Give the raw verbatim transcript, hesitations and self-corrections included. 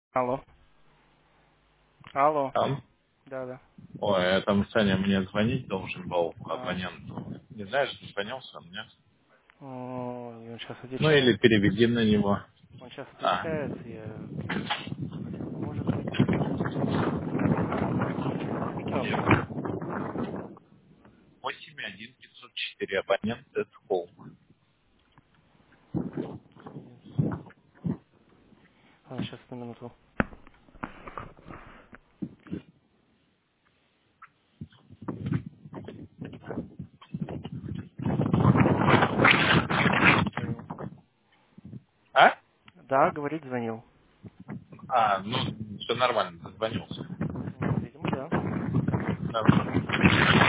Алло. Алло. Там? Да, да. Ой, а там Саня мне звонить должен был, А, абоненту. Не знаешь, звонился он, нет? ой, он сейчас Ну или отвечает. переведи на него. Он сейчас А, отвечает, я... Может быть. Каким нет. вопросом? восемь один пятьсот четыре абонент at home. А, сейчас на минуту. Звонил. А? Да, говорит, звонил. А, ну, все нормально, дозвонился. Ну, видимо, да. Да.